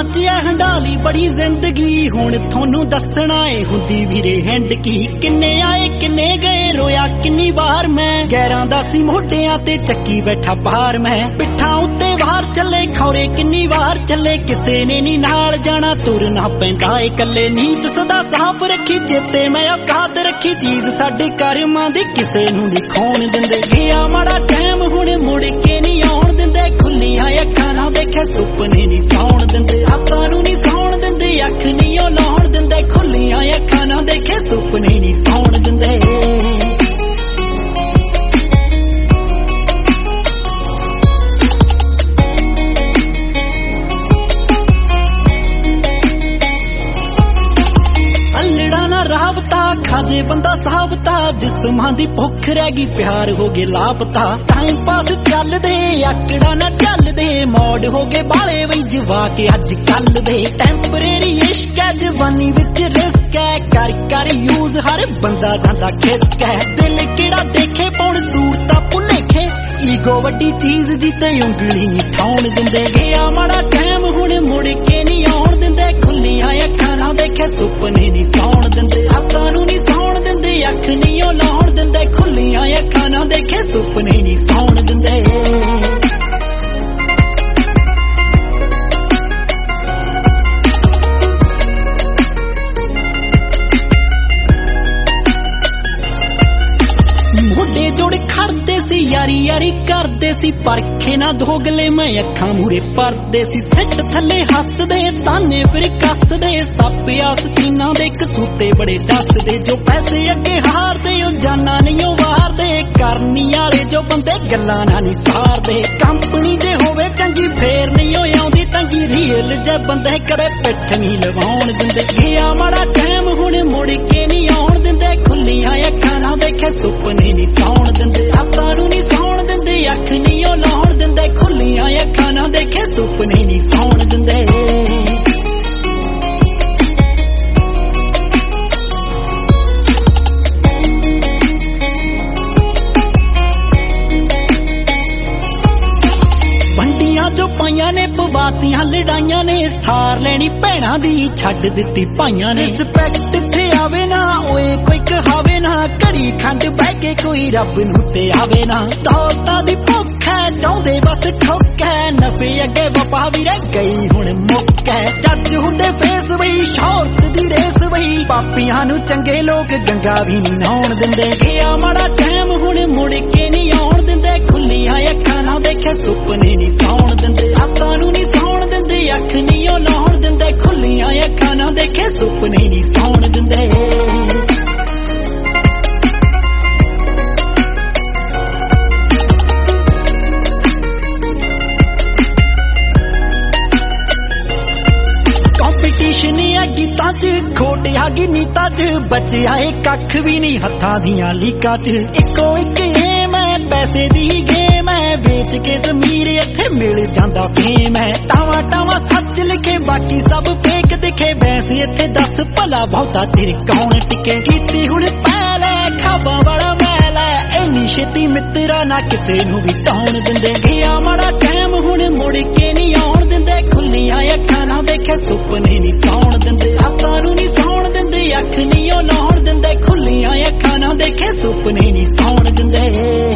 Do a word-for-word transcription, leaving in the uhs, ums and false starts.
च है हंडाली बड़ी जिंदगी हुण थोनू दसना है हुंदी वीरे हैंड की किन्ने आए किन्ने गए रोया किन्नी बार मैं गैरां दा सी मोढियां ते चक्की बैठा बाहर मैं पिट्ठां उत्ते बाहर चले खौरे किन्नी बार चले किसे ने नी नाल जाना तुरना पैंदा ए कल्ले नीत सदा साफ रखी चेते मैं औकात रखी चीज साडे करमां दी किसे नू नी खोण दिंदे गया माड़ा टाइम हुण मुड़ के नी आउण दिंदे खुल्लियां अखां ना देखे सुपने नी सौण दिंदे रातां नू नी सौण दिंदे अख नी ओ लाउण दिंदे खुल्लियां अखां ना देखे सुपने नी सौण दिंदे खाजे बंदा साबता जिस्मां दी भुख रह गई प्यार हो गए लापता टाइम पास चल दे आकड़ा ना चल दे मौड हो गए बाले वही जवा के अज कल दे टेंपरेरी इश्क है जवानी विच रिस्क है कर कर यूज हर बंदा जांदा खिसक है दिल केड़ा देखे पौण सूरता भुलेखे ईगो वड्डी चीज जिते उंगली नी ठौण दिंदे गया माड़ा टाइम हुण मुड़ के नी आउण दिंदे खुल्लियां अखां ना देखे सुपने नी सौण दिंदे रातां नू नी सौण दिंदे अख नी ओ लाउण दिंदे खुल्लियां अखां ना देखे सुपने नी सौण दिंदे मोढे जोड़ खड़दे सी यारी यारी करदे सी परखे ना दोगले मैं अखां मूरे परदे सी सिट थले हसदे ताने फिर कसदे सप आस्तीना दे कसूते बड़े डसदे जो पैसे अगे हारदे ओ जाना नहीं ओ वारदे करनी आले जो बंदे गल्लां ना नी सारदे कंपनी जे होवे चंगी फेर नहीं ओ आउंदी तंगी रील जे बंदे कदे पिठ नहीं लवाउण दिंदे गया माड़ा टाइम हुण मुड़ के नहीं आउण दिंदे खुल्लियां अखां ना देखे सुपने नी सौण दिंदे रातां नू नी सौण दिंदे अख नी ओ लाउण दिंदे खुल्लियां अखां ना देखे सुपने नी सौण दिंदे जो पाइयां ने पवातियां लड़ाइयां ने सार लैनी भैणां दी छड्ड दित्ती भाइयां ने रिस्पैक्ट इत्थे आवे ना ओए कोई कहावे ना घड़ी खंड बह के कोई रब नू ते आवे ना दौलतां दी भुख है चाहुंदे बस ठोक है नफे अगे वफा भी रह गई हुण मुक्क है जज हुंदे फेस वही शौहरत दी रेस वही पापियां नू चंगे लोग गंगा भी नी नहाउण दिंदे गया माड़ा टाइम हुण मुड़ के नी आउण दिंदे खुल्लियां अखां ना देखे सुपने नी सौण दिंदे रातां नू नी सौण दिंदे अख नी ओ लाउण दिंदे खुल्लियां अखां ना देखे सुपने नी सौण दिंदे कंपीटिशन है गीतां च खोट आ गई नीतां च बचिया ए कख भी नहीं हत्थां दियां लीकां च इक्को इक एम है पैसे दी गेम है बेच के जमीर इत्थे मिल जांदा फेम है टावा टावा सच लिखे बाकी सब फेक दिखे वैसे इत्थे दस भला बहुता तेरे कौन टिके कीती हुण पहल है खाबां वाला महल है इन्नी छेती मित्रा ना किसे नू भी टौण दिंदे गया माड़ा टाइम हुण मुड़ के नी आउण दिंदे खुल्लियां अखां ना देखे सुपने नी सौण दिंदे रातां नू नी सौण दिंदे अख नी ओ लाउण दिंदे खुल्लियां अखां ना देखे सुपने नी सौण दिंदे